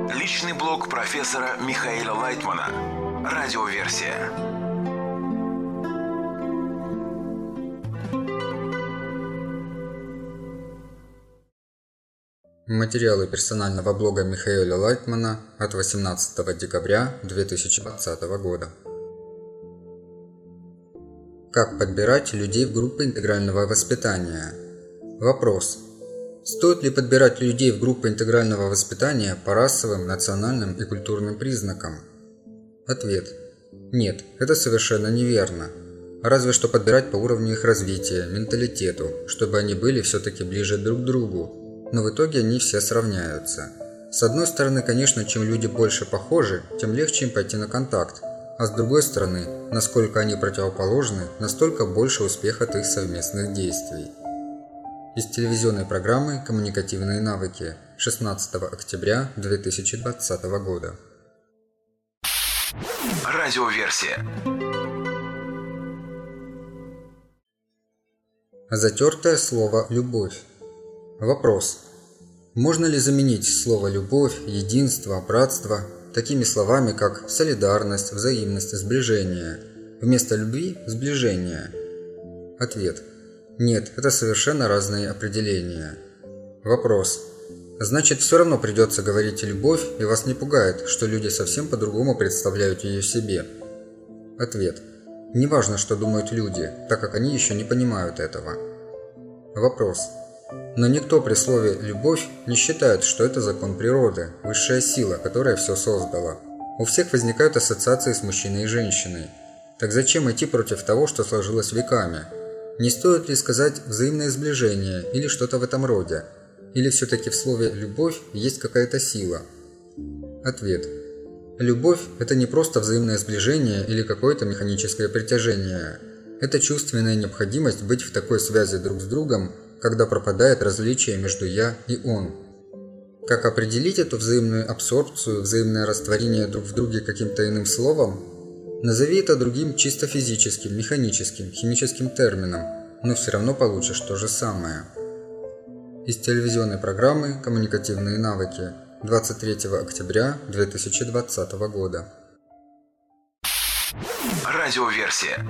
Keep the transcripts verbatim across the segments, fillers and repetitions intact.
Личный блог профессора Михаила Лайтмана. Радиоверсия. Материалы персонального блога Михаила Лайтмана от восемнадцатого декабря две тысячи двадцатого года. Как подбирать людей в группы интегрального воспитания? Вопрос. Стоит ли подбирать людей в группы интегрального воспитания по расовым, национальным и культурным признакам? Ответ. Нет, это совершенно неверно. Разве что подбирать по уровню их развития, менталитету, чтобы они были все-таки ближе друг к другу. Но в итоге они все сравняются. С одной стороны, конечно, чем люди больше похожи, тем легче им пойти на контакт. А с другой стороны, насколько они противоположны, настолько больше успех от их совместных действий. Из телевизионной программы «Коммуникативные навыки» шестнадцатого октября две тысячи двадцатого года. Радиоверсия. Затертое слово «любовь». Вопрос. Можно ли заменить слово «любовь», «единство», «братство» такими словами, как солидарность, взаимность, сближение? Вместо любви – сближение. Ответ. Нет, это совершенно разные определения. Вопрос. Значит, все равно придется говорить «любовь», и вас не пугает, что люди совсем по-другому представляют ее себе? Ответ. Неважно, что думают люди, так как они еще не понимают этого. Вопрос. Но никто при слове «любовь» не считает, что это закон природы, высшая сила, которая все создала. У всех возникают ассоциации с мужчиной и женщиной. Так зачем идти против того, что сложилось веками? Не стоит ли сказать «взаимное сближение» или что-то в этом роде? Или все-таки в слове «любовь» есть какая-то сила? Ответ. Любовь – это не просто взаимное сближение или какое-то механическое притяжение. Это чувственная необходимость быть в такой связи друг с другом, когда пропадает различие между «я» и «он». Как определить эту взаимную абсорбцию, взаимное растворение друг в друге каким-то иным словом? Назови это другим чисто физическим, механическим, химическим термином, но все равно получишь то же самое. Из телевизионной программы «Коммуникативные навыки» двадцать третьего октября две тысячи двадцатого года. Радиоверсия.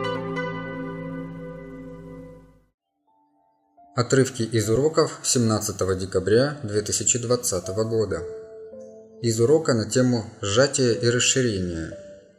Отрывки из уроков семнадцатого декабря две тысячи двадцатого года. Из урока на тему «Сжатие и расширение».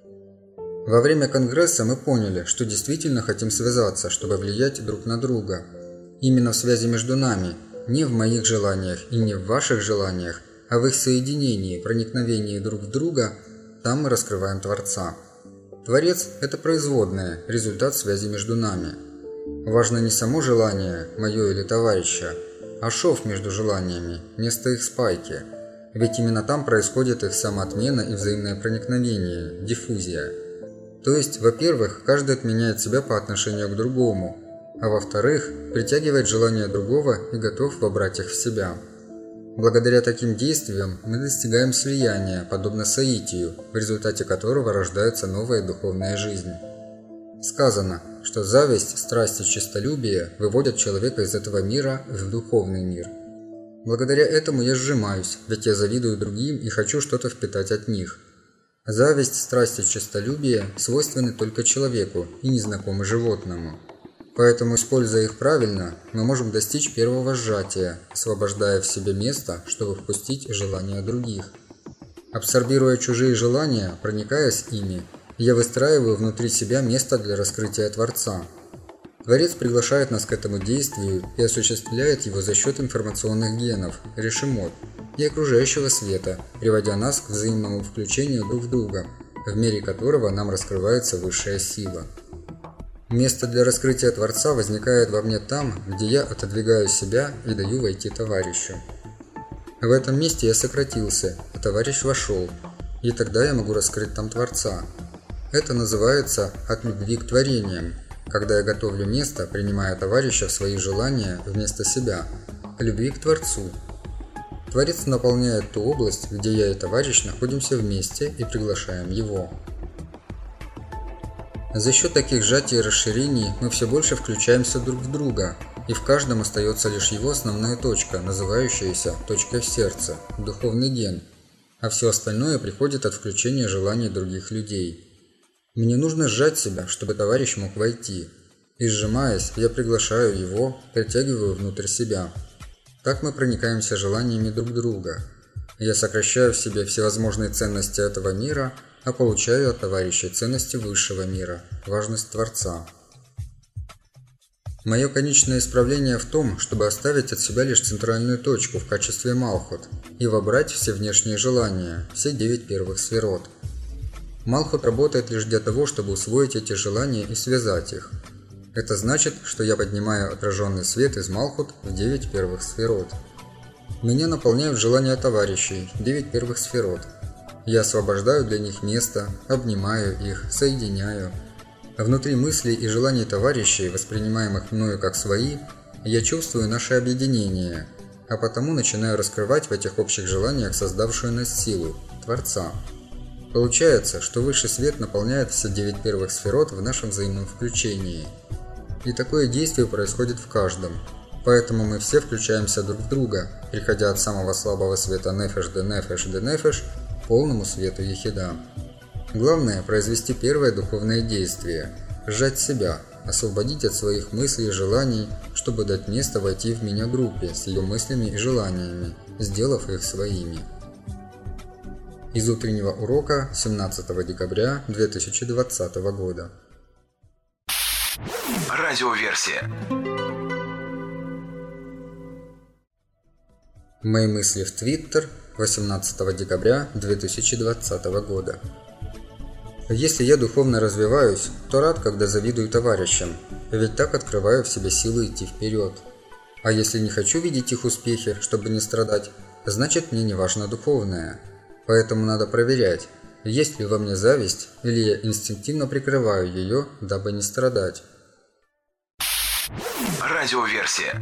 Во время конгресса мы поняли, что действительно хотим связаться, чтобы влиять друг на друга. Именно в связи между нами, не в моих желаниях и не в ваших желаниях, а в их соединении, проникновении друг в друга, там мы раскрываем Творца. Творец – это производное, результат связи между нами. Важно не само желание, мое или товарища, а шов между желаниями, место их спайки. Ведь именно там происходит их самоотмена и взаимное проникновение, диффузия. То есть, во-первых, каждый отменяет себя по отношению к другому, а во-вторых, притягивает желание другого и готов вобрать их в себя. Благодаря таким действиям мы достигаем слияния, подобно соитию, в результате которого рождается новая духовная жизнь. Сказано, что зависть, страсть и честолюбие выводят человека из этого мира в духовный мир. Благодаря этому я сжимаюсь, ведь я завидую другим и хочу что-то впитать от них. Зависть, страсть и честолюбие свойственны только человеку и незнакомы животному. Поэтому, используя их правильно, мы можем достичь первого сжатия, освобождая в себе место, чтобы впустить желания других. Абсорбируя чужие желания, проникаясь ими, я выстраиваю внутри себя место для раскрытия Творца. Творец приглашает нас к этому действию и осуществляет его за счет информационных генов, решимот, и окружающего света, приводя нас к взаимному включению друг в друга, в мире которого нам раскрывается высшая сила. Место для раскрытия Творца возникает во мне там, где я отодвигаю себя и даю войти товарищу. В этом месте я сократился, а товарищ вошел, и тогда я могу раскрыть там Творца. Это называется «от любви к творениям», когда я готовлю место, принимая товарища в свои желания вместо себя, к любви к Творцу. Творец наполняет ту область, где я и товарищ находимся вместе и приглашаем его. За счет таких сжатий и расширений мы все больше включаемся друг в друга, и в каждом остается лишь его основная точка, называющаяся точкой в сердце, духовный ген. а все остальное приходит от включения желаний других людей. Мне нужно сжать себя, чтобы товарищ мог войти. И сжимаясь, я приглашаю его, притягиваю внутрь себя. Так мы проникаемся желаниями друг друга. Я сокращаю в себе всевозможные ценности этого мира, а получаю от товарищей ценности высшего мира, важность Творца. Мое конечное исправление в том, чтобы оставить от себя лишь центральную точку в качестве Малхут и вобрать все внешние желания, все девять первых сферот. Малхут работает лишь для того, чтобы усвоить эти желания и связать их. Это значит, что я поднимаю отраженный свет из Малхут в девять первых сферот. Меня наполняют желания товарищей, девять первых сферот. Я освобождаю для них место, обнимаю их, соединяю. Внутри мыслей и желаний товарищей, воспринимаемых мною как свои, я чувствую наше объединение, а потому начинаю раскрывать в этих общих желаниях создавшую нас силу – Творца. Получается, что высший свет наполняет все девять первых сферот в нашем взаимном включении. И такое действие происходит в каждом. Поэтому мы все включаемся друг в друга, приходя от самого слабого света нефеш де нефеш де нефеш к полному свету ехида. Главное – произвести первое духовное действие – сжать себя, освободить от своих мыслей и желаний, чтобы дать место войти в меня группе с ее мыслями и желаниями, сделав их своими. Из утреннего урока семнадцатого декабря две тысячи двадцатого года. Радиоверсия. Мои мысли в Твиттер восемнадцатого декабря две тысячи двадцатого года. Если я духовно развиваюсь, то рад, когда завидую товарищам, ведь так открываю в себе силы идти вперед. А если не хочу видеть их успехи, чтобы не страдать, значит мне не важно духовное. Поэтому надо проверять, есть ли во мне зависть, или я инстинктивно прикрываю ее, дабы не страдать. Радиоверсия.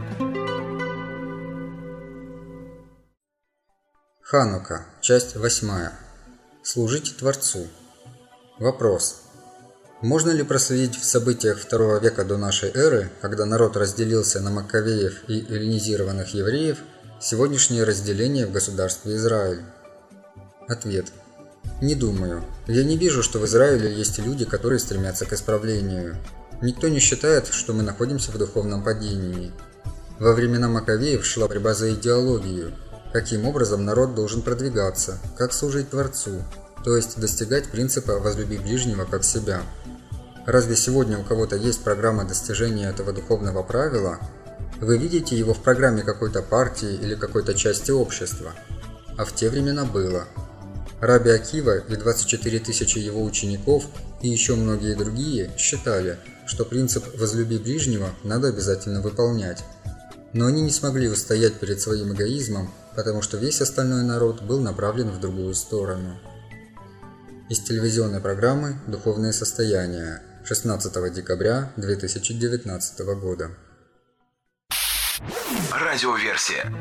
Ханука, часть восьмая. Служите Творцу. Вопрос. Можно ли проследить в событиях второго века до нашей эры, когда народ разделился на маккавеев и эллинизированных евреев, сегодняшнее разделение в государстве Израиль? Ответ. Не думаю. Я не вижу, что в Израиле есть люди, которые стремятся к исправлению. Никто не считает, что мы находимся в духовном падении. Во времена Маккавеев шла борьба за идеологию, каким образом народ должен продвигаться, как служить Творцу, то есть достигать принципа «возлюби ближнего как себя». Разве сегодня у кого-то есть программа достижения этого духовного правила? Вы видите его в программе какой-то партии или какой-то части общества? А в те времена было. Раби Акива и двадцать четыре тысячи его учеников и еще многие другие считали, что принцип «возлюби ближнего» надо обязательно выполнять. Но они не смогли устоять перед своим эгоизмом, потому что весь остальной народ был направлен в другую сторону. Из телевизионной программы «Духовное состояние» шестнадцатого декабря две тысячи девятнадцатого года. Радиоверсия.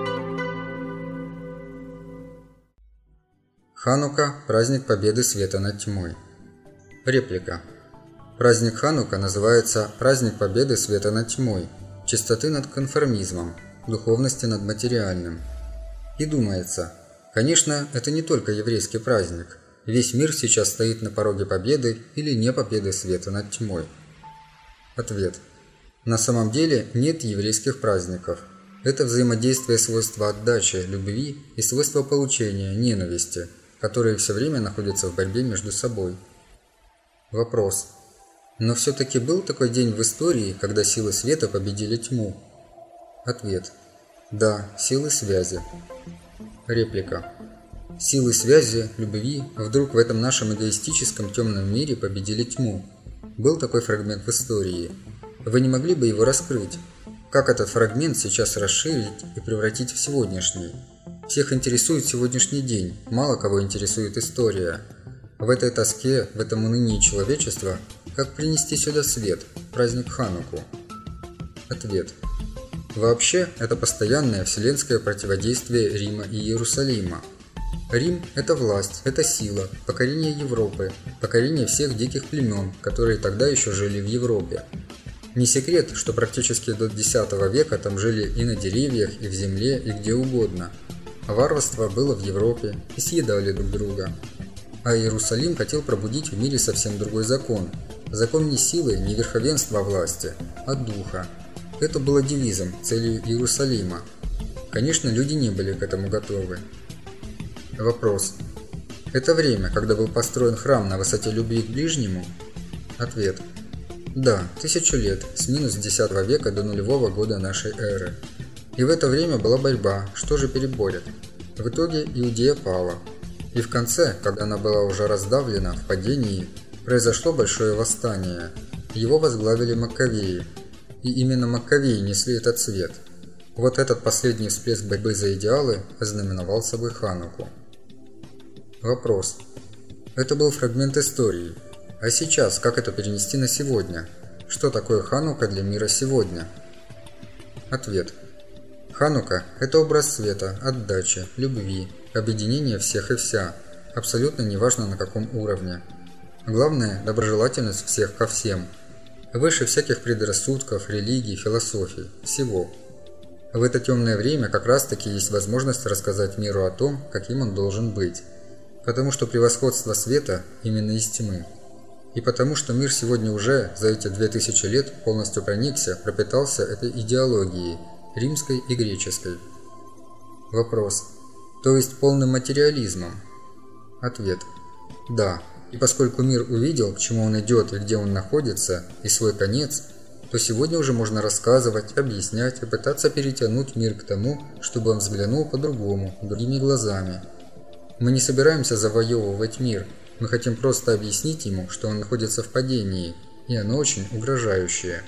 Ханука – праздник победы света над тьмой. Реплика. Праздник Ханука называется «Праздник победы света над тьмой», чистоты над конформизмом, духовности над материальным. И думается, конечно, это не только еврейский праздник. Весь мир сейчас стоит на пороге победы или не победы света над тьмой. Ответ. На самом деле нет еврейских праздников. Это взаимодействие свойства отдачи, любви и свойства получения, ненависти, которые все время находятся в борьбе между собой. Вопрос. Но все-таки был такой день в истории, когда силы света победили тьму? Ответ. Да, силы связи. Реплика. Силы связи, любви вдруг в этом нашем эгоистическом темном мире победили тьму. Был такой фрагмент в истории. Вы не могли бы его раскрыть? Как этот фрагмент сейчас расширить и превратить в сегодняшний? Всех интересует сегодняшний день, мало кого интересует история. В этой тоске, в этом унынии человечества, как принести сюда свет, праздник Хануку? Ответ. Вообще, это постоянное вселенское противодействие Рима и Иерусалима. Рим – это власть, это сила, покорение Европы, покорение всех диких племен, которые тогда еще жили в Европе. Не секрет, что практически до десятого века там жили и на деревьях, и в земле, и где угодно. Варварство было в Европе и съедали друг друга. А Иерусалим хотел пробудить в мире совсем другой закон. Закон не силы, не верховенства власти, а духа. Это было девизом, целью Иерусалима. Конечно, люди не были к этому готовы. Вопрос. Это время, когда был построен храм на высоте любви к ближнему? Ответ. Да, тысячу лет, с минус десятого века до нулевого года нашей эры. И в это время была борьба, что же переборет. В итоге Иудея пала. И в конце, когда она была уже раздавлена в падении, произошло большое восстание. Его возглавили Маккавеи. И именно Маккавеи несли этот свет. Вот этот последний всплеск борьбы за идеалы ознаменовал собой Хануку. Вопрос. Это был фрагмент истории. А сейчас, как это перенести на сегодня? Что такое Ханука для мира сегодня? Ответ. Ханука – это образ света, отдачи, любви, объединения всех и вся, абсолютно неважно на каком уровне. Главное – доброжелательность всех ко всем. Выше всяких предрассудков, религий, философий, всего. В это темное время как раз-таки есть возможность рассказать миру о том, каким он должен быть. Потому что превосходство света именно из тьмы. И потому что мир сегодня уже за эти две тысячи лет полностью проникся, пропитался этой идеологией, римской и греческой. Вопрос. То есть полным материализмом? Ответ. Да. И поскольку мир увидел, к чему он идет и где он находится, и свой конец, то сегодня уже можно рассказывать, объяснять и пытаться перетянуть мир к тому, чтобы он взглянул по-другому, другими глазами. Мы не собираемся завоевывать мир, мы хотим просто объяснить ему, что он находится в падении, и оно очень угрожающее.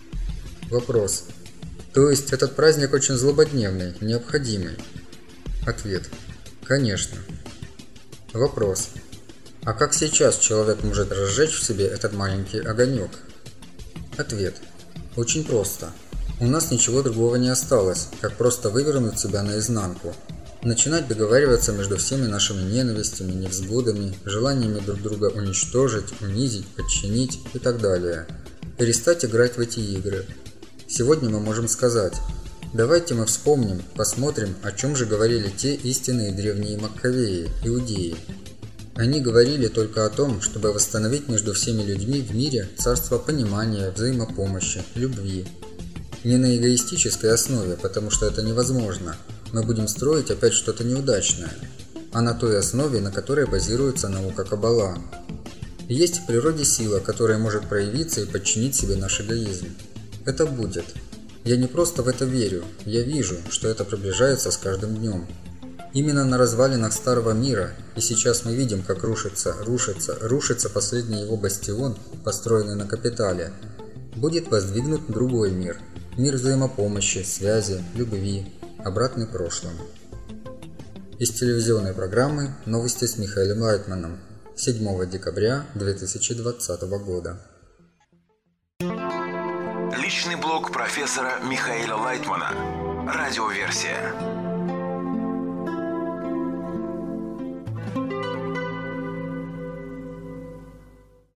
Вопрос. То есть этот праздник очень злободневный, необходимый? Ответ. Конечно. Вопрос. А как сейчас человек может разжечь в себе этот маленький огонек? Ответ. Очень просто. У нас ничего другого не осталось, как просто вывернуть себя наизнанку. Начинать договариваться между всеми нашими ненавистями, невзгодами, желаниями друг друга уничтожить, унизить, подчинить и так далее. Перестать играть в эти игры. Сегодня мы можем сказать: давайте мы вспомним, посмотрим, о чем же говорили те истинные древние Маккавеи, иудеи. Они говорили только о том, чтобы восстановить между всеми людьми в мире царство понимания, взаимопомощи, любви. Не на эгоистической основе, потому что это невозможно. Мы будем строить опять что-то неудачное, а на той основе, на которой базируется наука Каббала. Есть в природе сила, которая может проявиться и подчинить себе наш эгоизм. Это будет. Я не просто в это верю, я вижу, что это приближается с каждым днем. Именно на развалинах старого мира, и сейчас мы видим, как рушится, рушится, рушится последний его бастион, построенный на капитале, будет воздвигнут другой мир. Мир взаимопомощи, связи, любви, обратный прошлому. Из телевизионной программы «Новости с Михаилом Лайтманом» седьмого декабря две тысячи двадцатого года. Личный блог профессора Михаила Лайтмана. Радиоверсия.